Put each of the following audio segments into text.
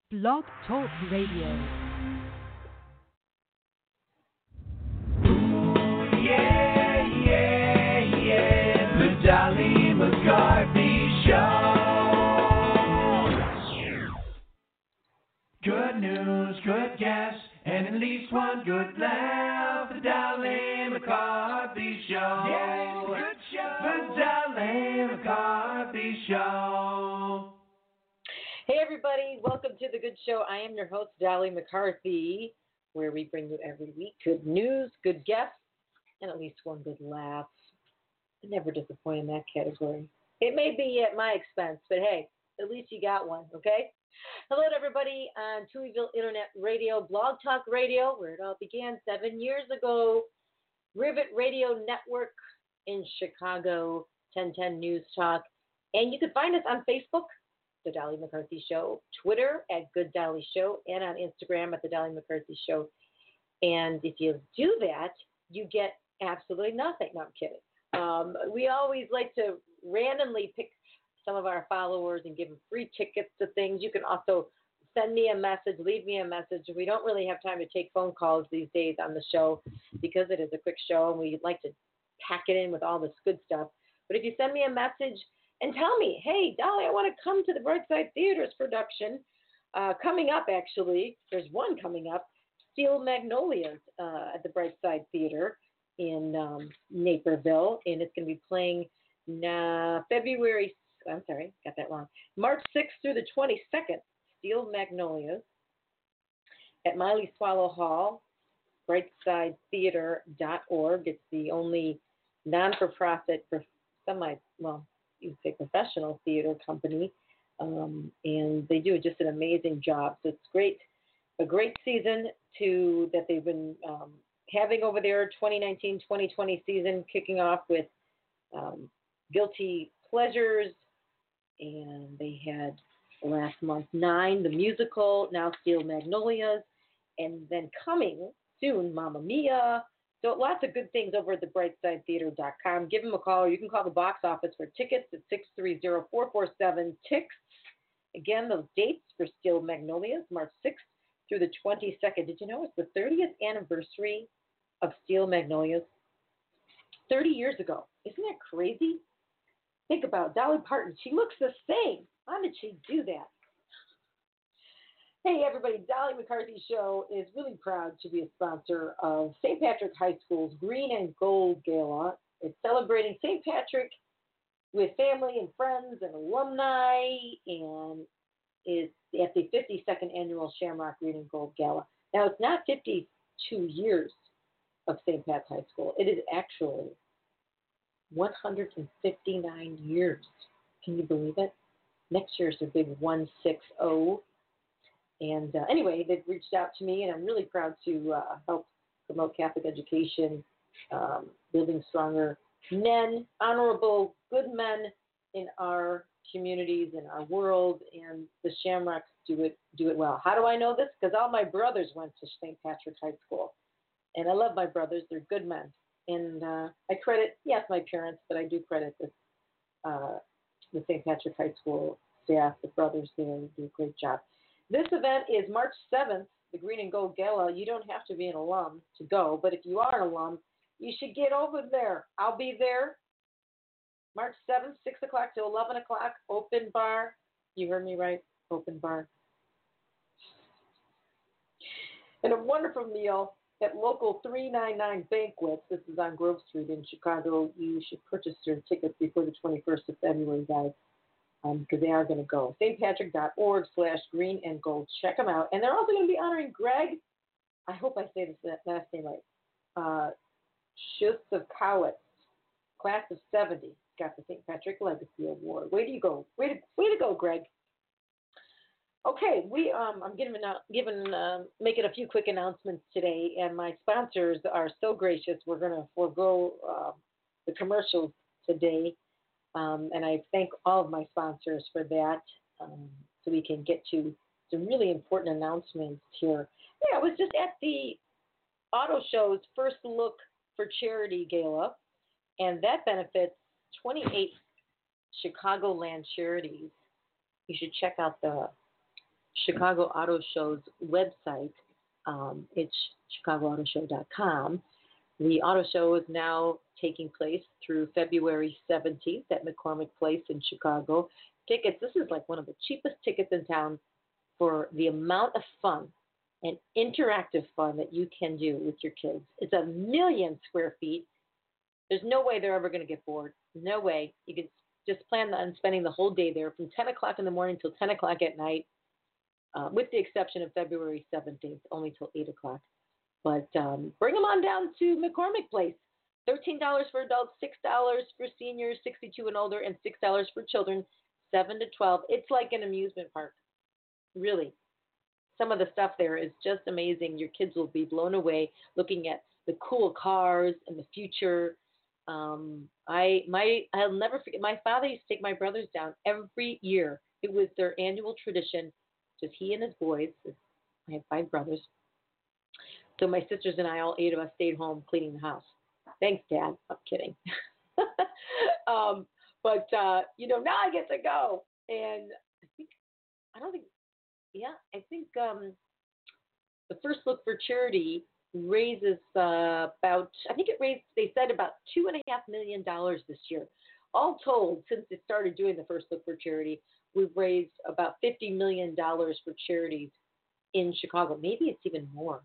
Blog Talk Radio. Yeah, yeah, yeah, the Dolly McCarthy Show. Good news, good guests, and at least one good laugh. The Dolly McCarthy Show. Yeah, it's a good show. The Dolly McCarthy Show. Hey everybody, welcome to The Good Show. I am your host, Dolly McCarthy, where we bring you every week good news, good guests, and at least one good laugh. I never disappoint in that category. It may be at my expense, but hey, at least you got one, okay? Hello to everybody on Tuieville Internet Radio, Blog Talk Radio, where it all began 7 years ago, Rivet Radio Network in Chicago, 1010 News Talk, and you can find us on Facebook, The Dolly McCarthy Show, Twitter at Good Dolly Show, and on Instagram at The Dolly McCarthy Show. And if you do that, you get absolutely nothing. No, I'm kidding. We always like to randomly pick some of our followers and give them free tickets to things. You can also send me a message, leave me a message. We don't really have time to take phone calls these days on the show because it is a quick show and we like to pack it in with all this good stuff. But if you send me a message and tell me, hey, Dolly, I want to come to the Brightside Theater's production. Coming up, actually, there's one coming up, Steel Magnolias at the Brightside Theater in Naperville, and it's going to be playing March 6th through the 22nd, Steel Magnolias at Miley Swallow Hall, brightsidetheater.org. It's the only non-for-profit, you say professional theater company, and they do just an amazing job. So it's a great season that they've been having over there, 2019-2020 season, kicking off with Guilty Pleasures, and they had last month 9, the musical, now Steel Magnolias, and then coming soon, Mamma Mia. So lots of good things over at the brightsidetheater.com. Give them a call, or you can call the box office for tickets at 630-447-TICKS. Again, those dates for Steel Magnolias, March 6th through the 22nd. Did you know it's the 30th anniversary of Steel Magnolias? 30 years ago. Isn't that crazy? Think about Dolly Parton. She looks the same. How did she do that? Hey, everybody. Dolly McCarthy Show is really proud to be a sponsor of St. Patrick High School's Green and Gold Gala. It's celebrating St. Patrick with family and friends and alumni, and it's at the 52nd Annual Shamrock Green and Gold Gala. Now, it's not 52 years of St. Pat's High School. It is actually 159 years. Can you believe it? Next year is a big 160. And anyway, they've reached out to me, and I'm really proud to help promote Catholic education, building stronger men, honorable, good men in our communities, in our world, and the Shamrocks do it well. How do I know this? Because all my brothers went to St. Patrick High School, and I love my brothers. They're good men. And I credit, yes, my parents, but I do credit the St. Patrick High School staff, the brothers there do a great job. This event is March 7th, the Green and Gold Gala. You don't have to be an alum to go, but if you are an alum, you should get over there. I'll be there March 7th, 6 o'clock to 11 o'clock, open bar. You heard me right, open bar. And a wonderful meal at local 399 Banquets. This is on Grove Street in Chicago. You should purchase your tickets before the 21st of February, guys. Because they are going to go. stpatrick.org/green and gold. Check them out. And they're also going to be honoring Greg, I hope I say this last name right, Shustakowicz, class of 70, got the St. Patrick Legacy Award. Way to go. Way to go, Greg. Okay, I'm making a few quick announcements today, and my sponsors are so gracious. We're going to forego the commercials today. And I thank all of my sponsors for that, so we can get to some really important announcements here. Yeah, I was just at the Auto Show's First Look for Charity Gala, and that benefits 28 Chicagoland charities. You should check out the Chicago Auto Show's website. It's chicagoautoshow.com. The auto show is now taking place through February 17th at McCormick Place in Chicago. Tickets, this is like one of the cheapest tickets in town for the amount of fun and interactive fun that you can do with your kids. It's 1,000,000 square feet. There's no way they're ever going to get bored. No way. You can just plan on spending the whole day there from 10 o'clock in the morning till 10 o'clock at night, with the exception of February 17th, only till 8 o'clock. But bring them on down to McCormick Place. $13 for adults, $6 for seniors, 62 and older, and $6 for children, 7 to 12. It's like an amusement park, really. Some of the stuff there is just amazing. Your kids will be blown away looking at the cool cars and the future. I'll never forget. My father used to take my brothers down every year. It was their annual tradition. Just he and his boys. I have 5 brothers. So my sisters and I, all 8 of us, stayed home cleaning the house. Thanks, Dad. I'm kidding. But now I get to go. And I think the First Look for Charity raises they said about $2.5 million this year. All told, since they started doing the First Look for Charity, we've raised about $50 million for charities in Chicago. Maybe it's even more.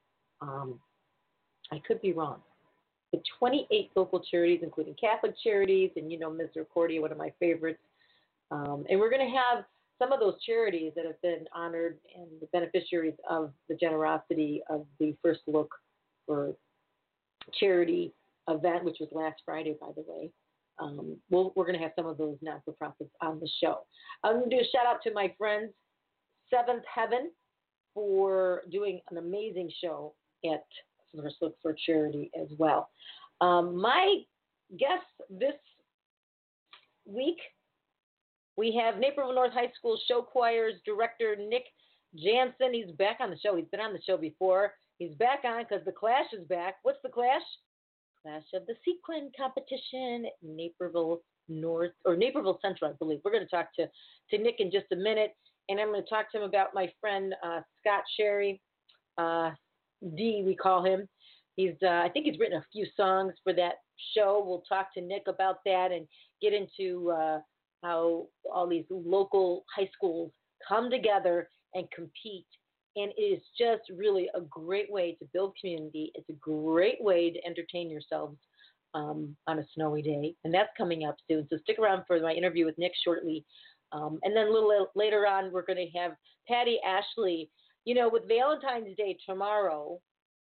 I could be wrong. The 28 local charities, including Catholic charities, and Misericordia, one of my favorites. And we're going to have some of those charities that have been honored and the beneficiaries of the generosity of the First Look for Charity event, which was last Friday, by the way. We're going to have some of those not-for-profits on the show. I'm going to do a shout-out to my friends, Seventh Heaven, for doing an amazing show at First Look for Charity as well. My guest this week, we have Naperville North High School Show Choir's director, Nick Jansen. He's back on the show. He's been on the show before. He's back on because the Clash is back. What's the Clash? Clash of the Sequin competition at Naperville North, or Naperville Central, I believe. We're going to talk to Nick in just a minute, and I'm going to talk to him about my friend Scott Sherry, D, we call him. I think he's written a few songs for that show. We'll talk to Nick about that and get into how all these local high schools come together and compete. And it is just really a great way to build community. It's a great way to entertain yourselves on a snowy day. And that's coming up soon. So stick around for my interview with Nick shortly. And then a little later on, we're going to have Patty Ashley. With Valentine's Day tomorrow,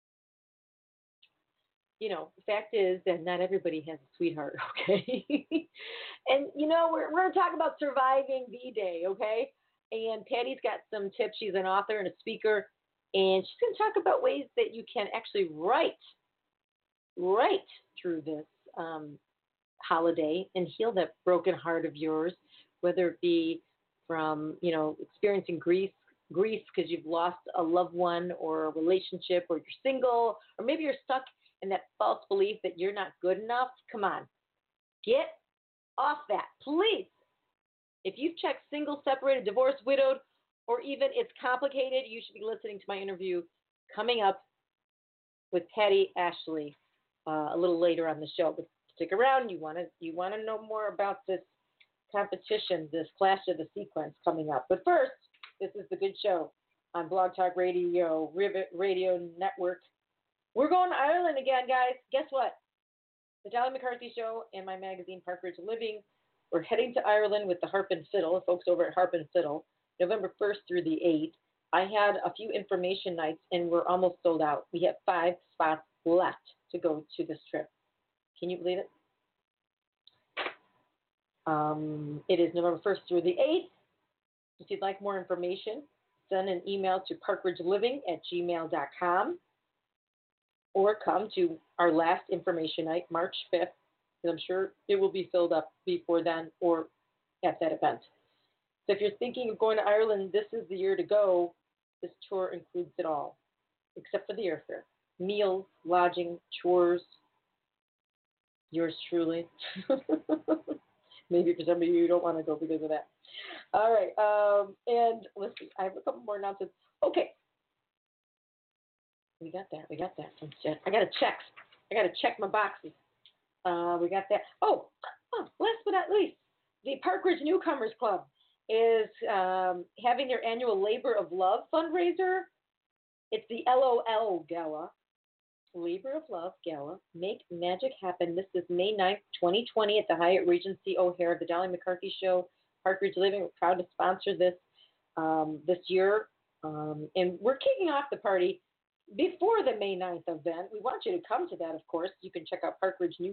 the fact is that not everybody has a sweetheart, okay? And, we're going to talk about surviving V-Day, okay? And Patty's got some tips. She's an author and a speaker, and she's going to talk about ways that you can actually write through this holiday and heal that broken heart of yours, whether it be from, experiencing grief because you've lost a loved one or a relationship, or you're single, or maybe you're stuck in that false belief that you're not good enough. Come on. Get off that, please. If you've checked single, separated, divorced, widowed, or even it's complicated, you should be listening to my interview coming up with Patty Ashley a little later on the show. But stick around. You want to know more about this competition, this Clash of the Sequence coming up. But first, this is The Good Show on Blog Talk Radio, Rivet Radio Network. We're going to Ireland again, guys. Guess what? The Dolly McCarthy Show and my magazine, Park Ridge Living, we're heading to Ireland with the Harp and Fiddle, the folks over at Harp and Fiddle, November 1st through the 8th. I had a few information nights, and we're almost sold out. We have 5 spots left to go to this trip. Can you believe it? It is November 1st through the 8th. If you'd like more information, send an email to parkridgeliving@gmail.com or come to our last information night, March 5th, and I'm sure it will be filled up before then or at that event. So if you're thinking of going to Ireland, this is the year to go. This tour includes it all, except for the airfare. Meals, lodging, chores, yours truly. Maybe for some of you don't want to go because of that. All right. And let's see. I have a couple more announcements. Okay. We got that. I got to check my boxes. We got that. Oh, last but not least, the Park Ridge Newcomers Club is having their annual Labor of Love fundraiser. It's the LOL Gala. Labor of Love Gala. Make magic happen. This is May 9th, 2020 at the Hyatt Regency O'Hare. The Dolly McCarthy Show. Park Ridge Living. We're proud to sponsor this this year. And we're kicking off the party before the May 9th event. We want you to come to that, of course. You can check out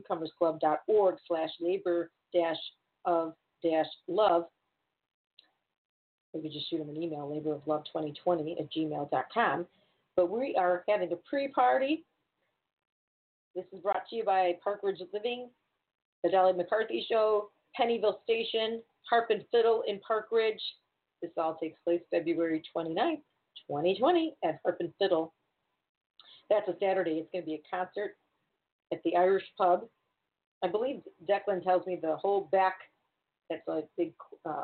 parkridgenewcomersclub.org/labor-of-love. You can just shoot them an email, laboroflove2020@gmail.com. But we are having a pre-party. This is brought to you by Park Ridge Living, the Dolly McCarthy Show, Pennyville Station, Harp and Fiddle in Park Ridge. This all takes place February 29th, 2020 at Harp and Fiddle. That's a Saturday. It's going to be a concert at the Irish Pub. I believe Declan tells me the whole back, that's a big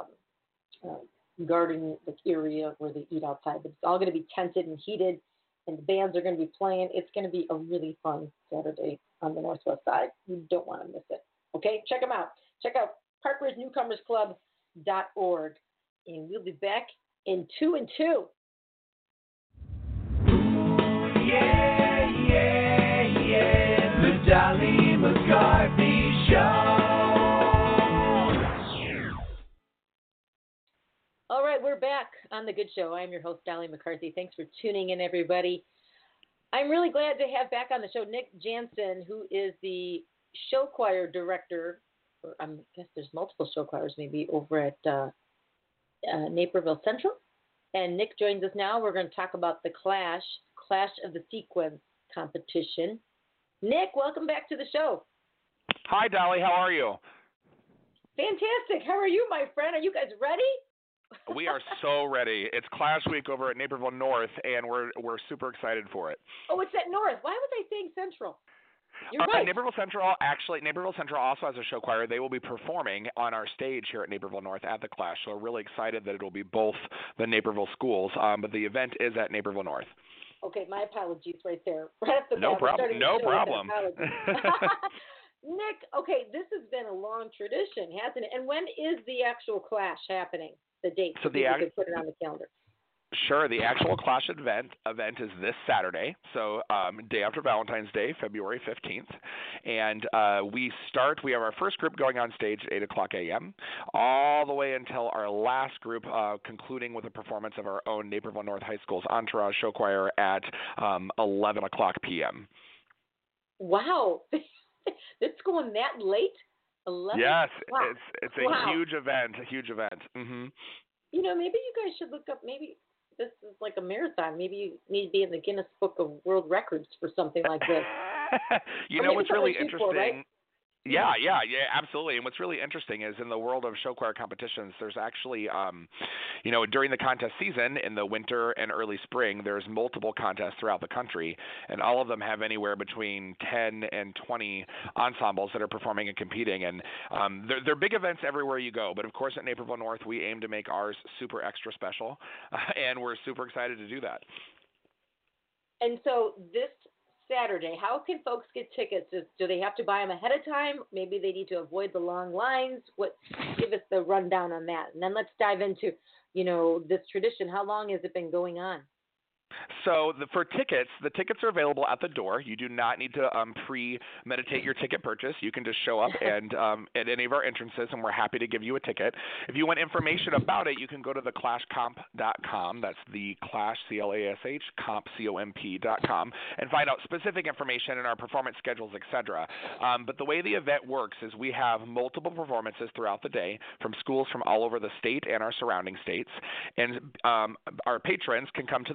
garden area where they eat outside. But it's all going to be tented and heated, and the bands are going to be playing. It's going to be a really fun Saturday on the Northwest Side. You don't want to miss it. Okay, check them out. Check out parkridgenewcomersclub.org, and we'll be back in 2 and 2. The Dolly McCarthy Show. All right, we're back on The Good Show. I'm your host, Dolly McCarthy. Thanks for tuning in, everybody. I'm really glad to have back on the show Nick Jansen, who is the show choir director. I guess there's multiple show choirs maybe over at Naperville Central. And Nick joins us now. We're going to talk about the Clash of the Sequence competition. Nick, welcome back to the show. Hi, Dolly. How are you? Fantastic. How are you, my friend? Are you guys ready? We are so ready. It's Clash Week over at Naperville North, and we're super excited for it. Oh, it's at North. Why was I saying Central? You're right. Naperville Central also has a show choir. They will be performing on our stage here at Naperville North at the Clash. So we're really excited that it will be both the Naperville schools, but the event is at Naperville North. Okay, my apologies right there. Right off the No bat, problem. No problem. Nick, okay, this has been a long tradition, hasn't it? And when is the actual Clash happening? The date. So you could put it on the calendar. Sure. The actual Clash event is this Saturday, so day after Valentine's Day, February 15th. And we have our first group going on stage at 8 o'clock a.m., all the way until our last group, concluding with a performance of our own Naperville North High School's Entourage Show Choir at 11 o'clock p.m. Wow. It's going that late? 11? Yes. Wow. It's a huge event, Mm-hmm. You know, maybe you guys should look up, maybe this is like a marathon. Maybe you need to be in the Guinness Book of World Records for something like this. You know what's really interesting? Right? Yeah, absolutely. And what's really interesting is in the world of show choir competitions, there's actually, during the contest season in the winter and early spring, there's multiple contests throughout the country, and all of them have anywhere between 10 and 20 ensembles that are performing and competing. And they're big events everywhere you go. But of course, at Naperville North, we aim to make ours super extra special, and we're super excited to do that. And so this Saturday, how can folks get tickets? Do they have to buy them ahead of time? Maybe they need to avoid the long lines. Give us the rundown on that, and then let's dive into, this tradition. How long has it been going on? So for tickets, the tickets are available at the door. You do not need to premeditate your ticket purchase. You can just show up and at any of our entrances, and we're happy to give you a ticket. If you want information about it, you can go to theclashcomp.com. That's the Clash, C-L-A-S-H, comp, C-O-M-P.com, and find out specific information in our performance schedules, etc. But the way the event works is we have multiple performances throughout the day from schools from all over the state and our surrounding states, and our patrons can come to the door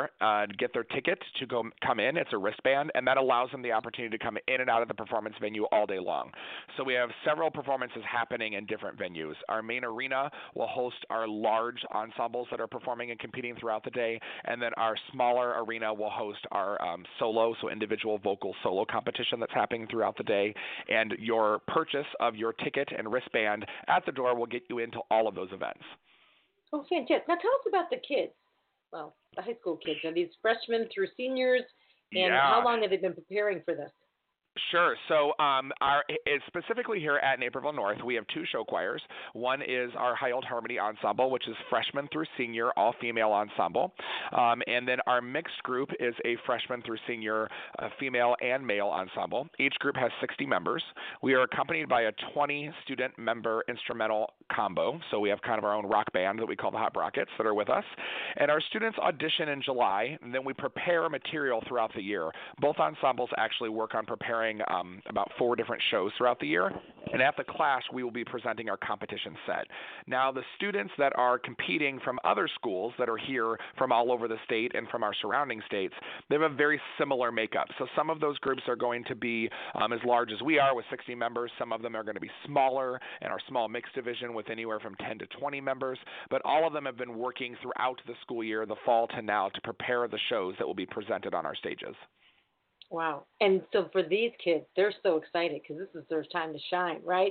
door, get their ticket to come in. It's a wristband, and that allows them the opportunity to come in and out of the performance venue all day long. So we have several performances happening in different venues. Our main arena will host our large ensembles that are performing and competing throughout the day, and then our smaller arena will host our solo, so individual vocal solo competition that's happening throughout the day. And your purchase of your ticket and wristband at the door will get you into all of those events. Oh, fantastic. Now tell us about the kids. Well, the high school kids. Are these freshmen through seniors? And how long have they been preparing for this? Sure. So specifically here at Naperville North, we have two show choirs. One is our High Old Harmony Ensemble, which is freshman through senior, all-female ensemble. And then our mixed group is a freshman through senior, female and male ensemble. Each group has 60 members. We are accompanied by a 20-student member instrumental combo. So we have kind of our own rock band that we call the Hot Rockets that are with us. And our students audition in July, and then we prepare material throughout the year. Both ensembles actually work on preparing about 4 different shows throughout the year, and at the Clash we will be presenting our competition set. Now the students that are competing from other schools that are here from all over the state and from our surrounding states, they have a very similar makeup. So some of those groups are going to be as large as we are with 60 members. Some of them are going to be smaller in our small mixed division with anywhere from 10 to 20 members, but all of them have been working throughout the school year, the fall to now, to prepare the shows that will be presented on our stages. Wow. And so for these kids, they're so excited because this is their time to shine, right?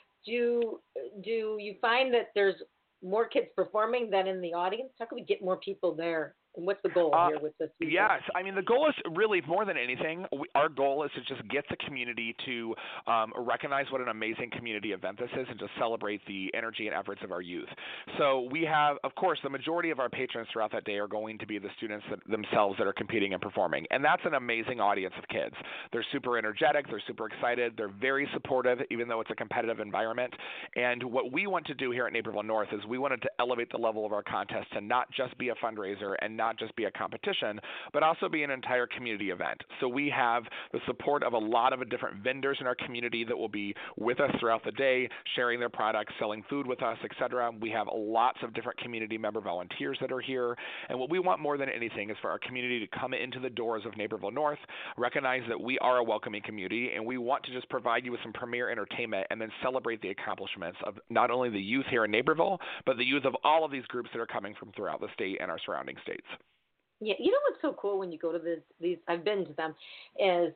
Do you find that there's more kids performing than in the audience? How can we get more people there? And what's the goal here with this? Yes. I mean, the goal is really more than anything, our goal is to just get the community to recognize what an amazing community event this is and to celebrate the energy and efforts of our youth. So we have, of course, the majority of our patrons throughout that day are going to be the students themselves that are competing and performing. And that's an amazing audience of kids. They're super energetic. They're super excited. They're very supportive, even though it's a competitive environment. And what we want to do here at Naperville North is we wanted to elevate the level of our contest to not just be a fundraiser and not just be a competition, but also be an entire community event. So we have the support of a lot of different vendors in our community that will be with us throughout the day, sharing their products, selling food with us, etc. We have lots of different community member volunteers that are here. And what we want more than anything is for our community to come into the doors of Naperville North, recognize that we are a welcoming community, and we want to just provide you with some premier entertainment and then celebrate the accomplishments of not only the youth here in Naperville, but the youth of all of these groups that are coming from throughout the state and our surrounding states. Yeah, you know what's so cool when you go to these I've been to them, is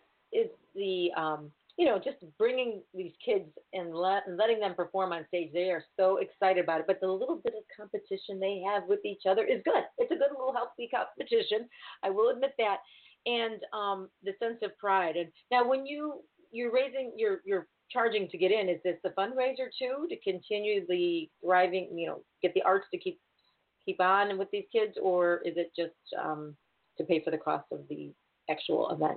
the just bringing these kids and letting them perform on stage. They are so excited about it. But the little bit of competition they have with each other is good. It's a good little healthy competition. I will admit that. And the sense of pride. And now when you're raising, you're charging to get in, is this the fundraiser too, to continue the thriving, get the arts to keep on with these kids, or is it just to pay for the cost of the actual event?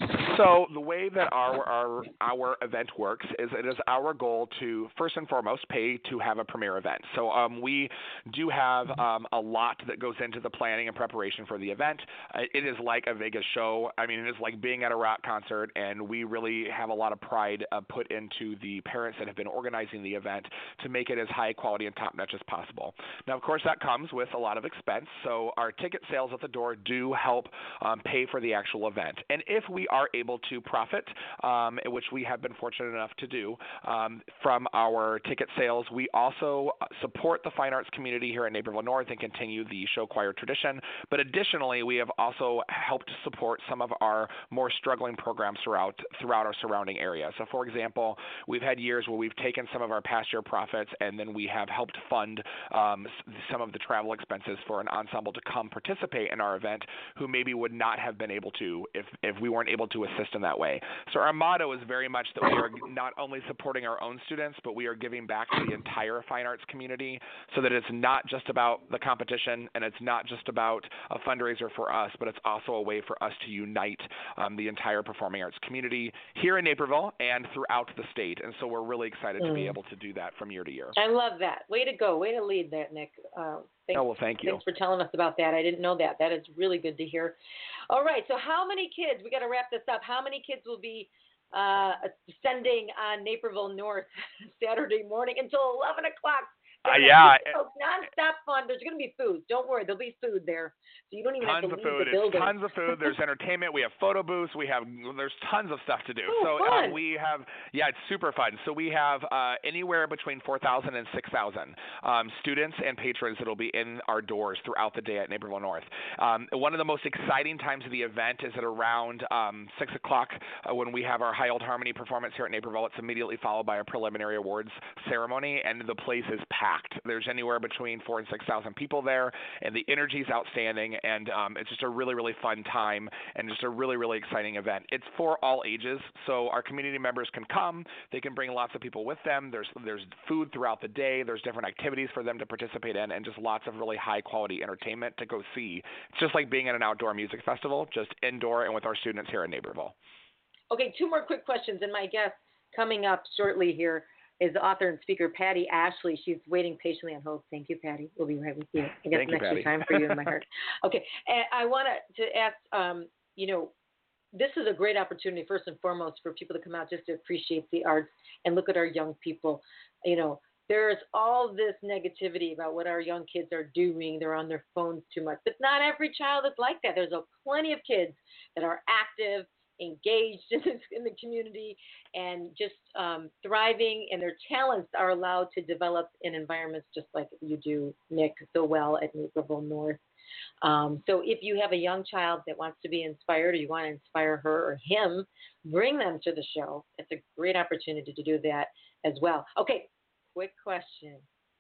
So the way that our event works is it is our goal to first and foremost pay to have a premier event. So we do have a lot that goes into the planning and preparation for the event. It is like a Vegas show. I mean, it is like being at a rock concert, and we really have a lot of pride put into the parents that have been organizing the event to make it as high quality and top notch as possible. Now, of course, that comes with a lot of expense. So our ticket sales at the door do help pay for the actual event. And if we are able to profit, which we have been fortunate enough to do from our ticket sales, we also support the fine arts community here at Naperville North and continue the show choir tradition. But additionally, we have also helped support some of our more struggling programs throughout our surrounding area. So, for example, we've had years where we've taken some of our past year profits and then we have helped fund some of the travel expenses for an ensemble to come participate in our event who maybe would not have been able to if we weren't able to assist in that way. So our motto is very much that we are not only supporting our own students, but we are giving back to the entire fine arts community, so that it's not just about the competition and it's not just about a fundraiser for us, but it's also a way for us to unite the entire performing arts community here in Naperville and throughout the state. And so we're really excited to be able to do that from year to year. I love that. Way to go. Way to lead that, Nick. Thank you. Thanks for telling us about that. I didn't know that. That is really good to hear. All right. So how many kids, we got to wrap this up. How many kids will be descending on Naperville North Saturday morning until 11 o'clock Yeah. Non-stop fun. There's going to be food. Don't worry. There'll be food there. So you don't even have to leave the building. It's tons of food. There's entertainment. We have photo booths. There's tons of stuff to do. Oh, so fun. it's super fun. So we have anywhere between 4,000 and 6,000 students and patrons that will be in our doors throughout the day at Naperville North. One of the most exciting times of the event is at around 6 o'clock when we have our High Old Harmony performance here at Naperville. It's immediately followed by a preliminary awards ceremony, and the place is packed. There's anywhere between 4,000 and 6,000 people there, and the energy is outstanding, and it's just a really, really fun time and just a really, really exciting event. It's for all ages, so our community members can come. They can bring lots of people with them. There's food throughout the day. There's different activities for them to participate in, and just lots of really high-quality entertainment to go see. It's just like being at an outdoor music festival, just indoor and with our students here in Naperville. Okay, 2 more quick questions, and my guest coming up shortly here is the author and speaker, Patty Ashley. She's waiting patiently on hold. Thank you, Patty. We'll be right with you. I got some extra time for you in my heart. Okay, and I want to ask, this is a great opportunity, first and foremost, for people to come out just to appreciate the arts and look at our young people. There's all this negativity about what our young kids are doing. They're on their phones too much. But not every child is like that. There's plenty of kids that are active, engaged in the community, and just thriving, and their talents are allowed to develop in environments just like you do, Nick, so well at Naperville North. So if you have a young child that wants to be inspired, or you want to inspire her or him, bring them to the show. It's a great opportunity to do that as well. Okay, quick question.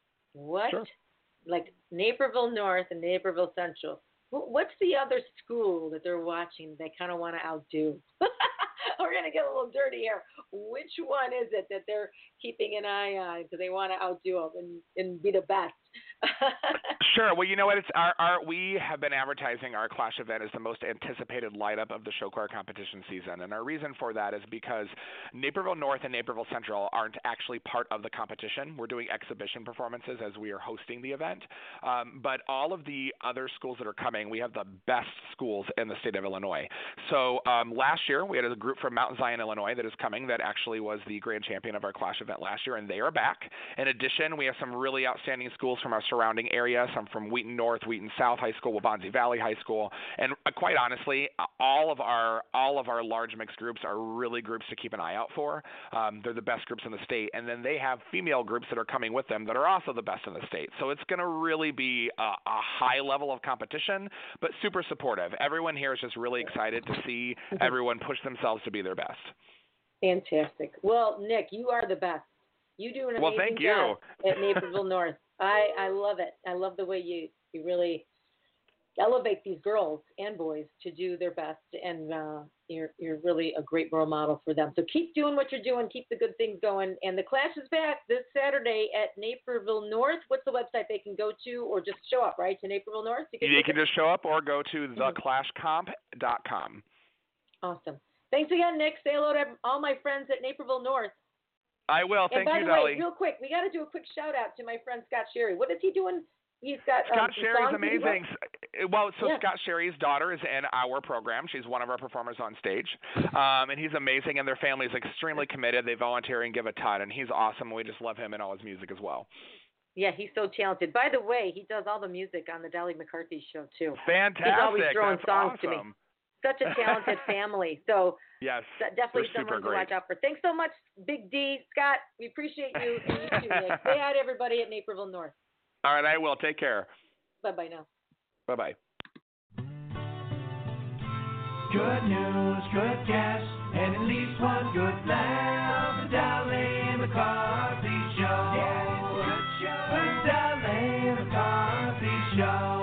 Like Naperville North and Naperville Central, what's the other school that they're watching they kind of want to outdo? We're going to get a little dirty here. Which one is it that they're keeping an eye on because they want to outdo them and be the best? Sure. Well, you know what? It's we have been advertising our Clash event as the most anticipated lineup of the show choir competition season. And our reason for that is because Naperville North and Naperville Central aren't actually part of the competition. We're doing exhibition performances as we are hosting the event. But all of the other schools that are coming, we have the best schools in the state of Illinois. So last year, we had a group from Mount Zion, Illinois that is coming that actually was the grand champion of our Clash event last year, and they are back. In addition, we have some really outstanding schools from our surrounding area, some from Wheaton North, Wheaton South High School, Waubonsie Valley High School, and quite honestly, all of our large mixed groups are really groups to keep an eye out for. They're the best groups in the state, and then they have female groups that are coming with them that are also the best in the state. So it's going to really be a high level of competition, but super supportive. Everyone here is just really excited to see everyone push themselves to be their best. Fantastic. Well, Nick, you are the best. You do an amazing job at Naperville North. I love it. I love the way you really elevate these girls and boys to do their best, and you're really a great role model for them. So keep doing what you're doing. Keep the good things going. And the Clash is back this Saturday at Naperville North. What's the website they can go to, or just show up, right, to Naperville North? They can just show up or go to theclashcomp.com. Awesome. Thanks again, Nick. Say hello to all my friends at Naperville North. I will. Thank you, Dolly. And by the way, real quick, we got to do a quick shout out to my friend Scott Sherry. What is he doing? He's got Scott Sherry's amazing. Yeah. Scott Sherry's daughter is in our program. She's one of our performers on stage, and he's amazing. And their family is extremely committed. They volunteer and give a ton, and he's awesome. We just love him and all his music as well. Yeah, he's so talented. By the way, he does all the music on the Dolly McCarthy show too. Fantastic. He's always throwing That's songs awesome. to me. Such a talented family. So yes, definitely someone to watch out for. Thanks so much, Big D. Scott, we appreciate you. And you too, Nick. Say hi to everybody at Naperville North. All right, I will. Take care. Bye-bye now. Bye-bye. Good news, good guests, and at least one good laugh. The Dolly McCarthy Show. Yeah, it's a good show. The Dolly McCarthy Show.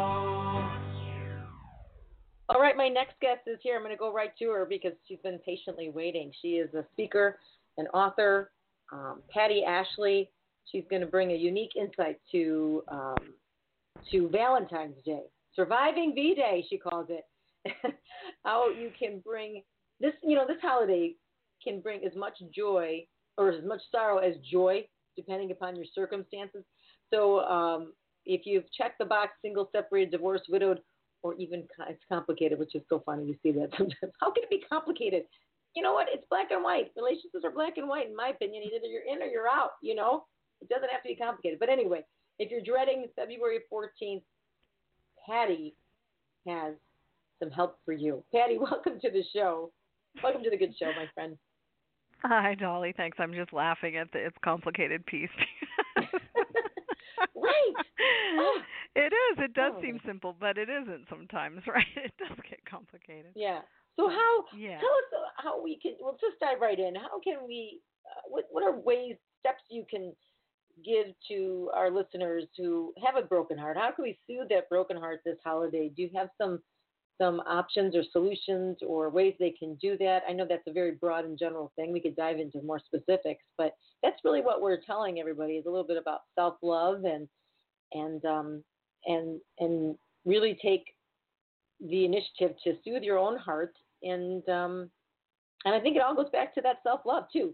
All right, my next guest is here. I'm going to go right to her because she's been patiently waiting. She is a speaker, an author, Patty Ashley. She's going to bring a unique insight to Valentine's Day. Surviving V-Day, she calls it. How you can bring this, this holiday can bring as much joy or as much sorrow as joy, depending upon your circumstances. So if you've checked the box, single, separated, divorced, widowed, or even it's complicated, which is so funny. You see that sometimes. How can it be complicated? You know what? It's black and white. Relationships are black and white, in my opinion. Either you're in or you're out, It doesn't have to be complicated. But anyway, if you're dreading February 14th, Patty has some help for you. Patty, welcome to the show. Welcome to the good show, my friend. Hi, Dolly. Thanks. I'm just laughing at the it's complicated piece. Right. Oh. It is. It does Oh. seem simple, but it isn't sometimes, right? It does get complicated. Yeah. So Yeah. tell us how we can, well, just dive right in. How can we, what are steps you can give to our listeners who have a broken heart? How can we soothe that broken heart this holiday? Do you have some options or solutions or ways they can do that? I know that's a very broad and general thing. We could dive into more specifics, but that's really what we're telling everybody is a little bit about self-love and really take the initiative to soothe your own heart. And I think it all goes back to that self-love too.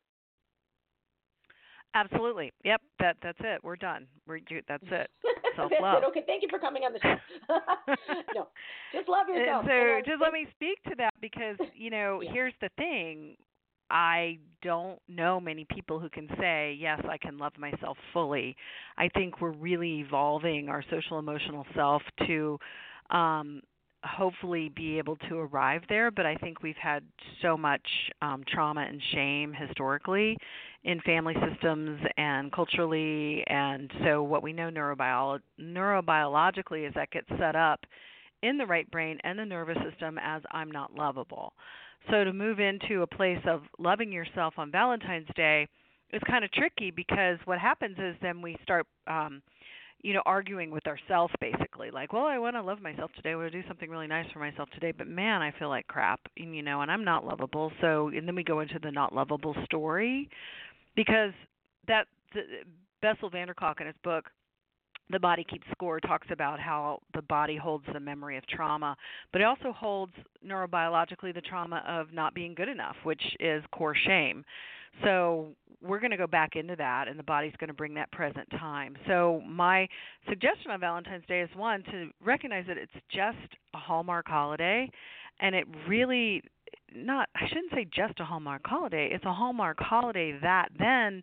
Absolutely. Yep. That's it. We're done. That's it. Self-love. That's it. Okay. Thank you for coming on the show. No, just love yourself. So just let me speak to that because, Yeah. here's the thing. I don't know many people who can say, yes, I can love myself fully. I think we're really evolving our social emotional self to hopefully be able to arrive there, but I think we've had so much trauma and shame historically in family systems and culturally, and so what we know neurobiologically is that gets set up in the right brain and the nervous system as I'm not lovable. So to move into a place of loving yourself on Valentine's Day is kind of tricky because what happens is then we start arguing with ourselves basically, like, well, I want to love myself today. I want to do something really nice for myself today, but man, I feel like crap, and I'm not lovable. So, and then we go into the not lovable story because Bessel van der Kolk in his book, The Body Keeps Score, talks about how the body holds the memory of trauma, but it also holds neurobiologically the trauma of not being good enough, which is core shame. So we're going to go back into that, and the body's going to bring that present time. So my suggestion on Valentine's Day is, one, to recognize that it's just a Hallmark holiday, and it really I shouldn't say just a Hallmark holiday. It's a Hallmark holiday that then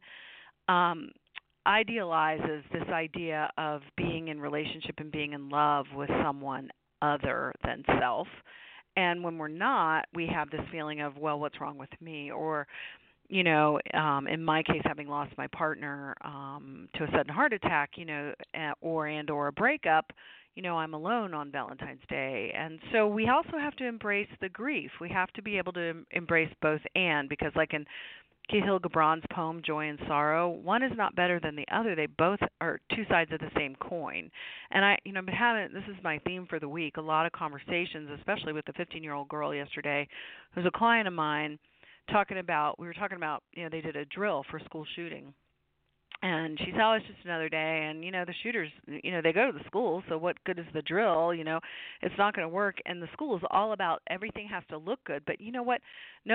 idealizes this idea of being in relationship and being in love with someone other than self. And when we're not, we have this feeling of, well, what's wrong with me? Or in my case, having lost my partner to a sudden heart attack, or a breakup, I'm alone on Valentine's Day. And so we also have to embrace the grief. We have to be able to embrace both and, because like in Kahlil Gibran's poem, Joy and Sorrow, one is not better than the other. They both are two sides of the same coin. And I've been having, this is my theme for the week, a lot of conversations, especially with the 15-year-old girl yesterday, who's a client of mine, we were talking about, they did a drill for school shooting. And she said, oh, it's just another day. And, the shooters, they go to the school, so what good is the drill? It's not going to work. And the school is all about everything has to look good. But you know what?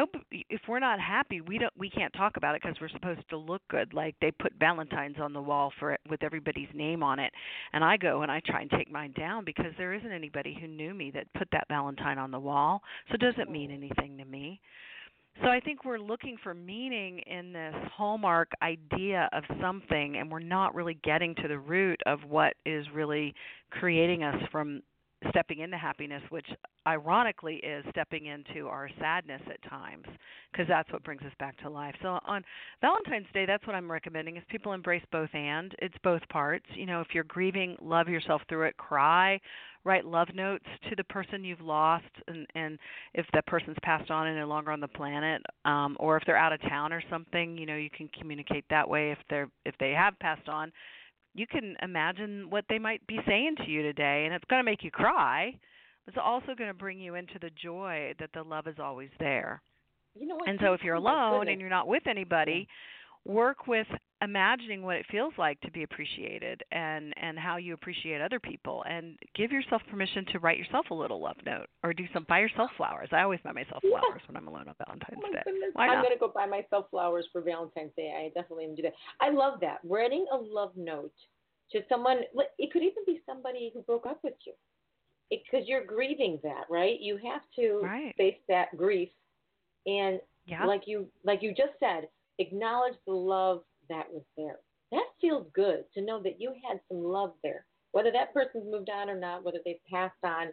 If we're not happy, we can't talk about it because we're supposed to look good. Like they put Valentine's on the wall with everybody's name on it. And I go and I try and take mine down because there isn't anybody who knew me that put that Valentine on the wall. So it doesn't mean anything to me. So I think we're looking for meaning in this Hallmark idea of something, and we're not really getting to the root of what is really creating us from stepping into happiness, which ironically is stepping into our sadness at times, because that's what brings us back to life. So on Valentine's Day, that's what I'm recommending is people embrace both and. It's both parts. If you're grieving, love yourself through it, cry, write love notes to the person you've lost, and if that person's passed on and no longer on the planet, or if they're out of town or something, you can communicate that way. If they have passed on, you can imagine what they might be saying to you today, and it's going to make you cry. But it's also going to bring you into the joy that the love is always there. And so if you're alone and you're not with anybody, work with imagining what it feels like to be appreciated and how you appreciate other people, and give yourself permission to write yourself a little love note or buy yourself flowers. I always buy myself flowers when I'm alone on Valentine's Day. Goodness. I'm going to go buy myself flowers for Valentine's Day. I definitely am do that. I love that. Writing a love note to someone. It could even be somebody who broke up with you, because you're grieving that, right? You have to face that grief, and like you just said, acknowledge the love that was there. That's feels good to know that you had some love there, whether that person's moved on or not, whether they've passed on,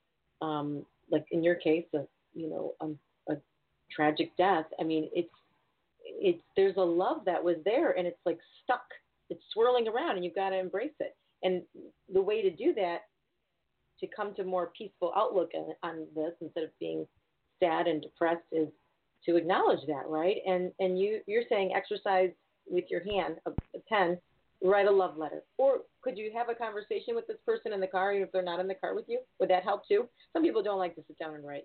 like in your case, a tragic death. I mean, it's there's a love that was there, and it's like stuck. It's swirling around, and you've got to embrace it. And the way to do that, to come to more peaceful outlook on this instead of being sad and depressed, is to acknowledge that, right? And you're saying exercise with your hand, a pen, write a love letter. Or could you have a conversation with this person in the car, even if they're not in the car with you? Would that help too? Some people don't like to sit down and write.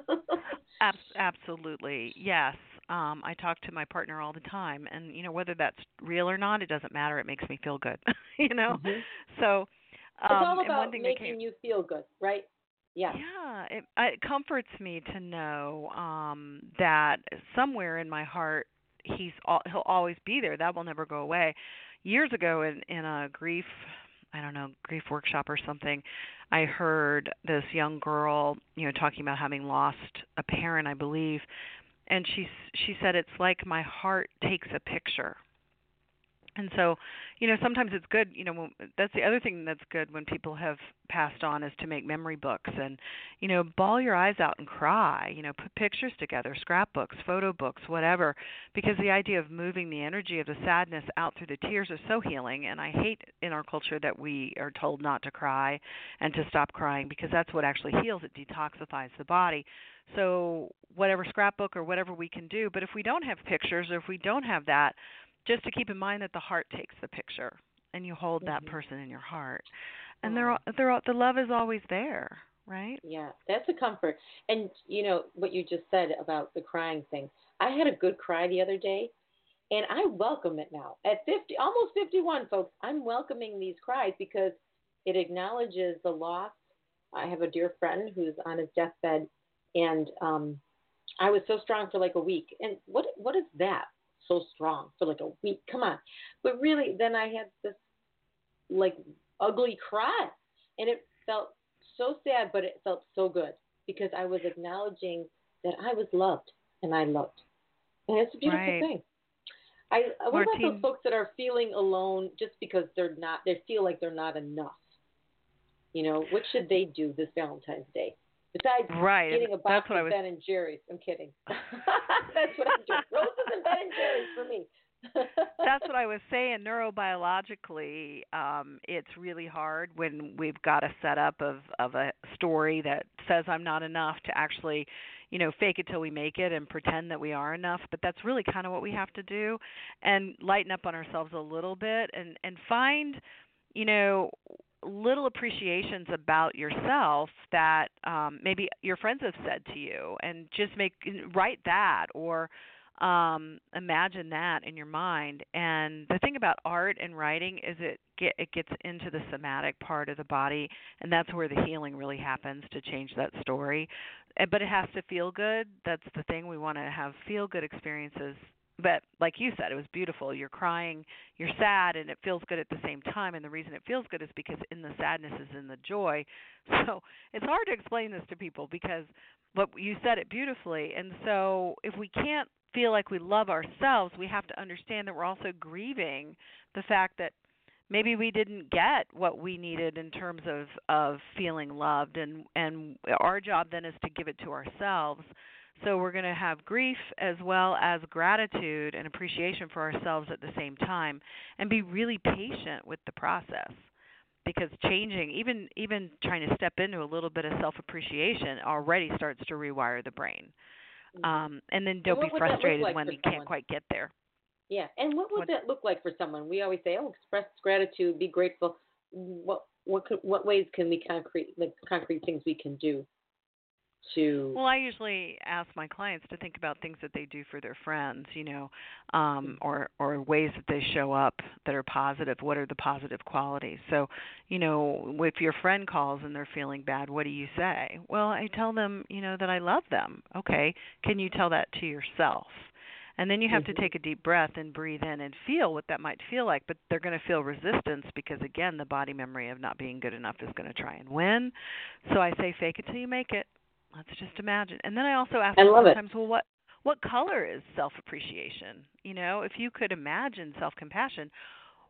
Absolutely, yes. I talk to my partner all the time, and whether that's real or not, it doesn't matter. It makes me feel good, Mm-hmm. So it's all and about one thing making you feel good, right? Yeah. Yeah, it comforts me to know that somewhere in my heart he'll always be there. That will never go away. Years ago, in a grief workshop or something, I heard this young girl, talking about having lost a parent, I believe, and she said, it's like my heart takes a picture. And so, sometimes it's good, that's the other thing that's good when people have passed on, is to make memory books and, bawl your eyes out and cry, put pictures together, scrapbooks, photo books, whatever, because the idea of moving the energy of the sadness out through the tears is so healing. And I hate in our culture that we are told not to cry and to stop crying, because that's what actually heals. It detoxifies the body. So whatever scrapbook or whatever we can do, but if we don't have pictures, or if we don't have that, just to keep in mind that the heart takes the picture, and you hold that person in your heart, and the love is always there, right? Yeah, that's a comfort. And what you just said about the crying thing. I had a good cry the other day, and I welcome it now. At 50, almost 51, folks, I'm welcoming these cries because it acknowledges the loss. I have a dear friend who's on his deathbed, and I was so strong for like a week. And what is that? So strong for like a week? Come on. But really, then I had this like ugly cry, and it felt so sad, but it felt so good because I was acknowledging that I was loved and I loved. And it's a beautiful thing. What about those folks that are feeling alone just because they feel like they're not enough? What should they do this Valentine's Day? Besides getting a box of Ben and Jerry's. I'm kidding. That's what I'm doing. Roses and Ben and Jerry's for me. That's what I was saying. Neurobiologically, it's really hard when we've got a setup of a story that says I'm not enough to actually, fake it till we make it and pretend that we are enough. But that's really kind of what we have to do, and lighten up on ourselves a little bit, and find, little appreciations about yourself that maybe your friends have said to you, and just write that, or imagine that in your mind. And the thing about art and writing is it gets into the somatic part of the body, and that's where the healing really happens to change that story. But it has to feel good. That's the thing. We want to have feel good experiences. But like you said, it was beautiful. You're crying, you're sad, and it feels good at the same time. And the reason it feels good is because in the sadness is in the joy. So it's hard to explain this to people, because you said it beautifully. And so if we can't feel like we love ourselves, we have to understand that we're also grieving the fact that maybe we didn't get what we needed in terms of feeling loved. And our job then is to give it to ourselves. So we're going to have grief as well as gratitude and appreciation for ourselves at the same time, and be really patient with the process, because changing, even trying to step into a little bit of self-appreciation already starts to rewire the brain. And then don't be frustrated when you can't quite get there. Yeah, and what would that look like for someone? We always say, express gratitude, be grateful. What ways can we concrete things we can do? Well, I usually ask my clients to think about things that they do for their friends, or ways that they show up that are positive. What are the positive qualities? So, if your friend calls and they're feeling bad, what do you say? Well, I tell them, that I love them. Okay, can you tell that to yourself? And then you have to take a deep breath and breathe in and feel what that might feel like. But they're going to feel resistance because, again, the body memory of not being good enough is going to try and win. So I say, fake it till you make it. Let's just imagine. And then I also ask them sometimes, well, what color is self-appreciation? If you could imagine self-compassion,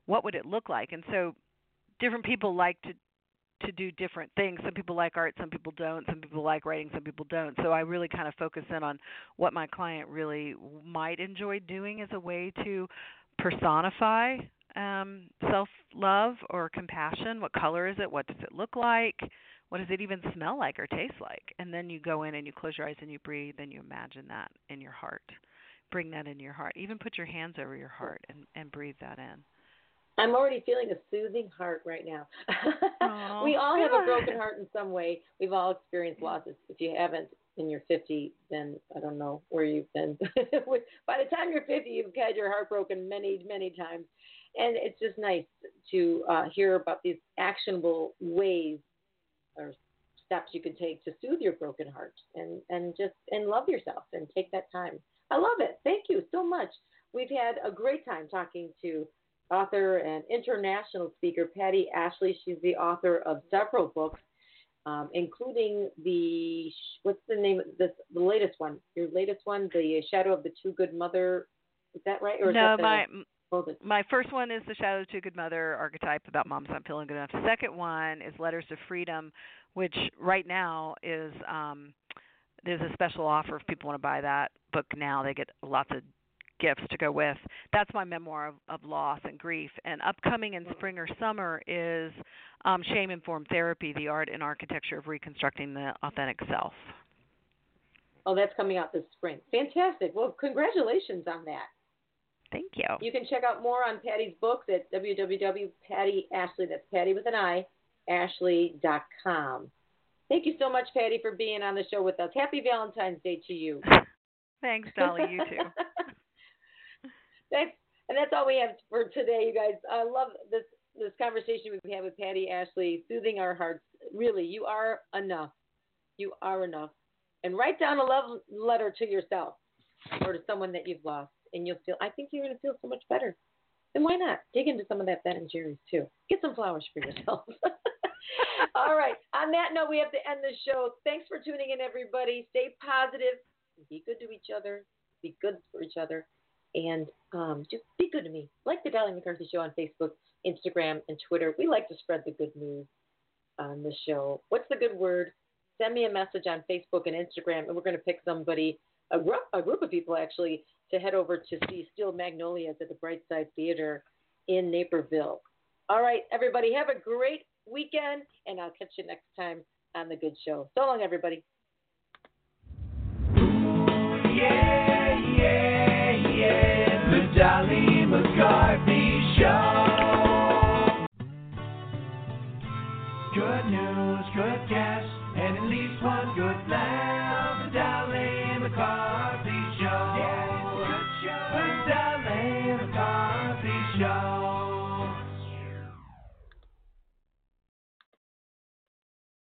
what would it look like? And so different people like to do different things. Some people like art, some people don't. Some people like writing, some people don't. So I really kind of focus in on what my client really might enjoy doing as a way to personify self-love or compassion. What color is it? What does it look like? What does it even smell like or taste like? And then you go in and you close your eyes and you breathe and you imagine that in your heart. Bring that in your heart. Even put your hands over your heart and breathe that in. I'm already feeling a soothing heart right now. Oh, we all have good. a broken heart in some way. We've all experienced losses. If you haven't in your 50, then I don't know where you've been. By the time you're 50, you've had your heart broken many, many times. And it's just nice to hear about these actionable ways or steps you can take to soothe your broken heart and love yourself and take that time. I love it. Thank you so much. We've had a great time talking to author and international speaker Patty Ashley. She's the author of several books, including what's the name of this? The latest one. Your latest one, The Shadow of the Too Good Mother. Is that right? Or no, is that my first one is The Shadow of the Too Good Mother archetype about moms not feeling good enough. The second one is Letters to Freedom, which right now is there's a special offer if people want to buy that book now. They get lots of gifts to go with. That's my memoir of loss and grief. And upcoming in spring or summer is Shame-Informed Therapy, the art and architecture of reconstructing the authentic self. Oh, that's coming out this spring. Fantastic. Well, congratulations on that. Thank you. You can check out more on Patty's books at www.pattyashley, that's Patty with an I, ashley.com. Thank you so much, Patty, for being on the show with us. Happy Valentine's Day to you. Thanks, Dolly. You too. That's all we have for today, you guys. I love this conversation we've had with Patty Ashley, soothing our hearts. Really, you are enough. You are enough. And write down a love letter to yourself or to someone that you've lost, and I think you're going to feel so much better. Then why not? Dig into some of that Ben & Jerry's, too. Get some flowers for yourself. All right. On that note, we have to end the show. Thanks for tuning in, everybody. Stay positive. Be good to each other. Be good for each other. And just be good to me. Like the Dolly McCarthy Show on Facebook, Instagram, and Twitter. We like to spread the good news on the show. What's the good word? Send me a message on Facebook and Instagram, and we're going to pick somebody, a group of people actually, to head over to see Steel Magnolias at the Brightside Theater in Naperville. All right, everybody, have a great weekend, and I'll catch you next time on The Good Show. So long, everybody. Yeah, yeah, yeah, the Dolly McCarthy Show. Good news, good guess, and at least one good laugh, the Dolly McCarthy